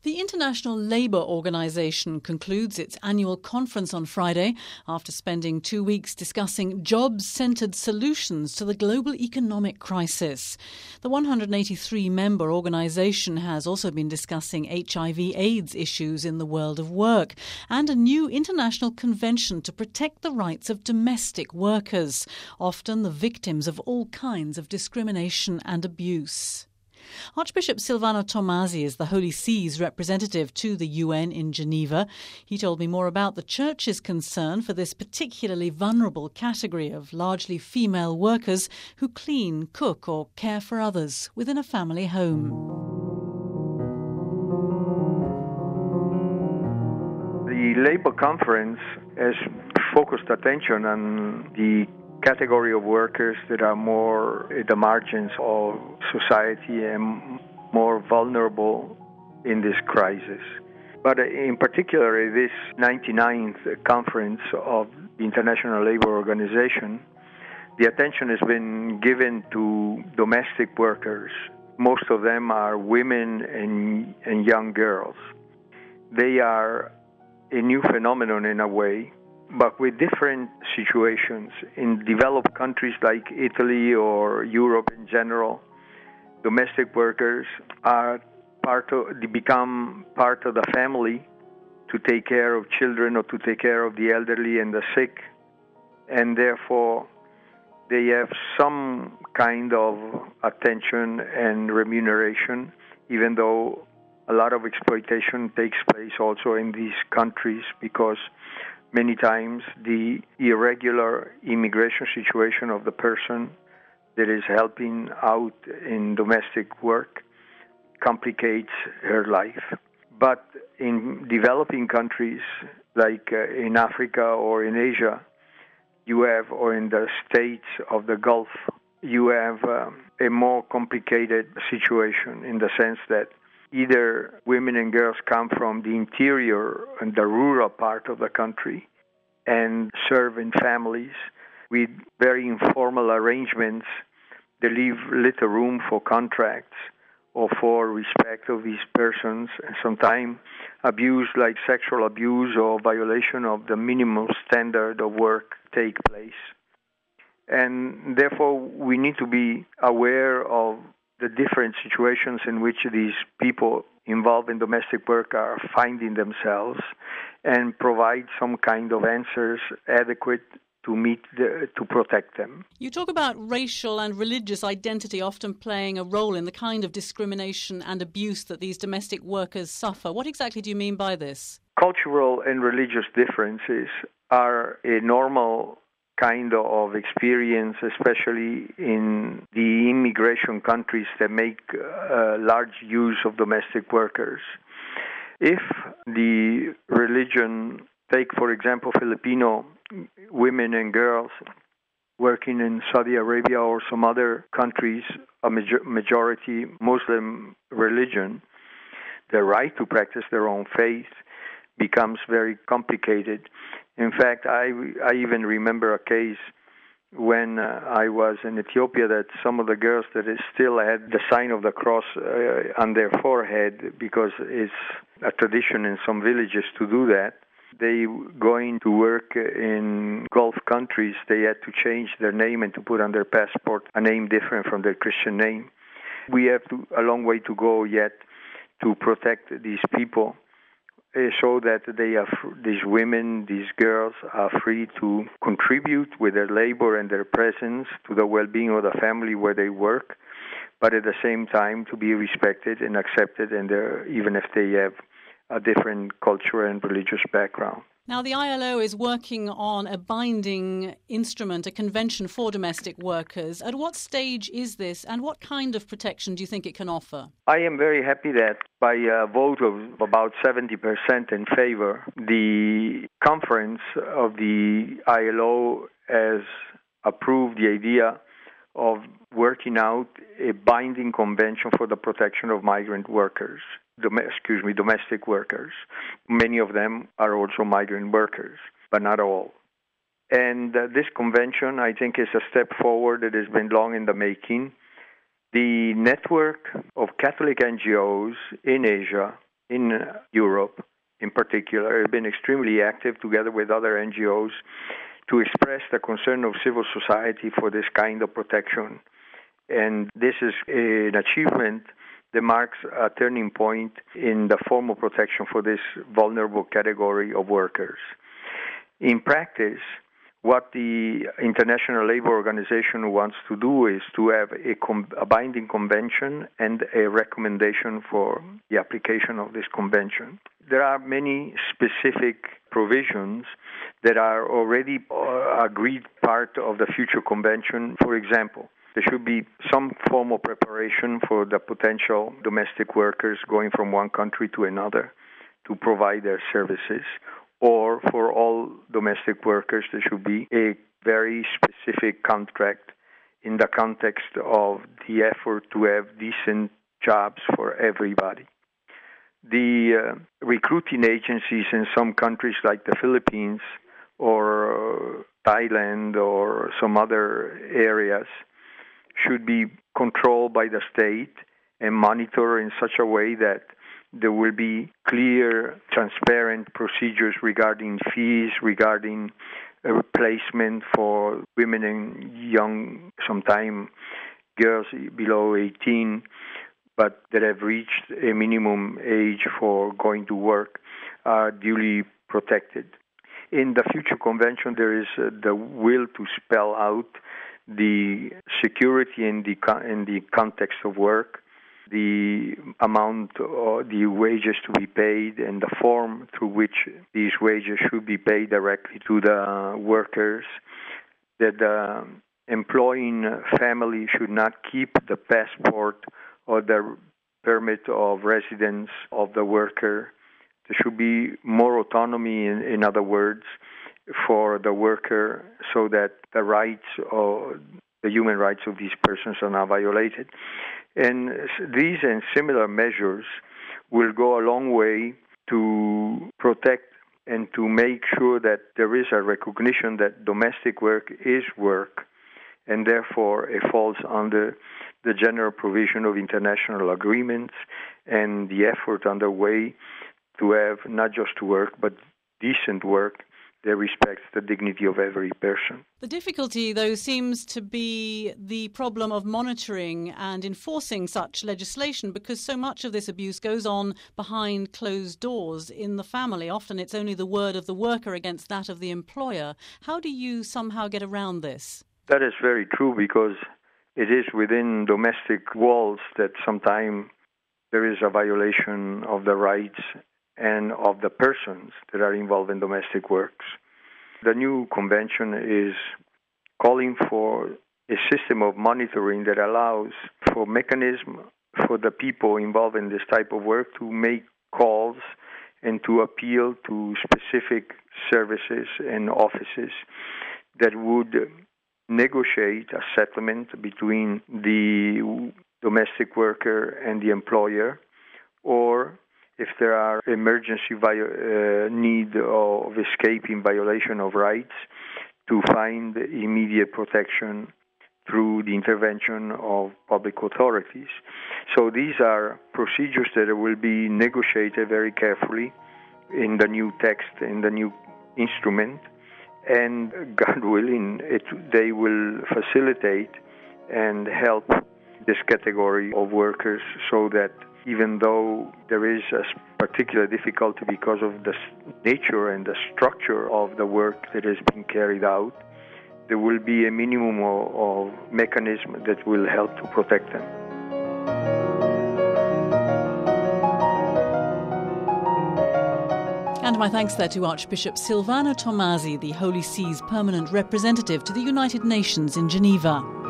The International Labour Organization concludes its annual conference on Friday after spending 2 weeks discussing jobs-centred solutions to the global economic crisis. The 183-member organisation has also been discussing HIV/AIDS issues in the world of work and a new international convention to protect the rights of domestic workers, often the victims of all kinds of discrimination and abuse. Archbishop Silvano Tomasi is the Holy See's representative to the UN in Geneva. He told me more about the Church's concern for this particularly vulnerable category of largely female workers who clean, cook or care for others within a family home. The Labour Conference has focused attention on the category of workers that are more at the margins of society and more vulnerable in this crisis. But in particular, this 99th conference of the International Labour Organization, the attention has been given to domestic workers. Most of them are women and young girls. They are a new phenomenon in a way, but with different situations. In developed countries like Italy or Europe in general, domestic workers become part of the family to take care of children or to take care of the elderly and the sick, and therefore they have some kind of attention and remuneration, even though a lot of exploitation takes place also in these countries, because many times the irregular immigration situation of the person that is helping out in domestic work complicates her life. But in developing countries like in Africa or in Asia, or in the states of the Gulf, you have a more complicated situation in the sense that either women and girls come from the interior and the rural part of the country and serve in families with very informal arrangements that leave little room for contracts or for respect of these persons, and sometimes abuse like sexual abuse or violation of the minimum standard of work take place. And therefore we need to be aware of the different situations in which these people involved in domestic work are finding themselves and provide some kind of answers adequate to protect them. You talk about racial and religious identity often playing a role in the kind of discrimination and abuse that these domestic workers suffer. What exactly do you mean by this? Cultural and religious differences are a normal kind of experience, especially in the immigration countries that make large use of domestic workers. If the religion, take for example Filipino women and girls working in Saudi Arabia or some other countries, a majority Muslim religion, the right to practice their own faith becomes very complicated. In fact, I even remember a case when I was in Ethiopia that some of the girls that still had the sign of the cross on their forehead, because it's a tradition in some villages to do that, they going to work in Gulf countries, they had to change their name and to put on their passport a name different from their Christian name. We have a long way to go yet to protect these people, so that these women, these girls are free to contribute with their labor and their presence to the well-being of the family where they work, but at the same time to be respected and accepted, and even if they have a different cultural and religious background. Now, the ILO is working on a binding instrument, a convention for domestic workers. At what stage is this, and what kind of protection do you think it can offer? I am very happy that by a vote of about 70% in favor, the conference of the ILO has approved the idea of working out a binding convention for the protection of migrant workers. Domestic workers. Many of them are also migrant workers, but not all. And this convention, I think, is a step forward that has been long in the making. The network of Catholic NGOs in Asia in Europe in particular have been extremely active together with other NGOs to express the concern of civil society for this kind of protection. And this is an achievement that marks a turning point in the formal protection for this vulnerable category of workers. In practice, what the International Labour Organization wants to do is to have a binding convention and a recommendation for the application of this convention. There are many specific provisions that are already agreed part of the future convention. For example, there should be some formal preparation for the potential domestic workers going from one country to another to provide their services. Or for all domestic workers, there should be a very specific contract in the context of the effort to have decent jobs for everybody. The recruiting agencies in some countries like the Philippines or Thailand or some other areas should be controlled by the state and monitored in such a way that there will be clear, transparent procedures regarding fees, regarding replacement for women and young, sometimes girls below 18, but that have reached a minimum age for going to work, are duly protected. In the future convention, there is the will to spell out the security in the context of work, the amount or the wages to be paid, and the form through which these wages should be paid directly to the workers, that the employing family should not keep the passport or the permit of residence of the worker. There should be more autonomy, in other words, for the worker so that the rights or the human rights of these persons are not violated. And these and similar measures will go a long way to protect and to make sure that there is a recognition that domestic work is work, and therefore it falls under the general provision of international agreements and the effort underway to have not just work, but decent work that respects the dignity of every person. The difficulty, though, seems to be the problem of monitoring and enforcing such legislation, because so much of this abuse goes on behind closed doors in the family. Often it's only the word of the worker against that of the employer. How do you somehow get around this? That is very true, because it is within domestic walls that sometimes there is a violation of the rights and of the persons that are involved in domestic works. The new convention is calling for a system of monitoring that allows for mechanism for the people involved in this type of work to make calls and to appeal to specific services and offices that would negotiate a settlement between the domestic worker and the employer, or if there are emergency need of escaping violation of rights, to find immediate protection through the intervention of public authorities. So these are procedures that will be negotiated very carefully in the new text, in the new instrument, and God willing, they will facilitate and help this category of workers so that even though there is a particular difficulty because of the nature and the structure of the work that is being carried out, there will be a minimum of mechanism that will help to protect them. And my thanks there to Archbishop Silvano Tomasi, the Holy See's permanent representative to the United Nations in Geneva.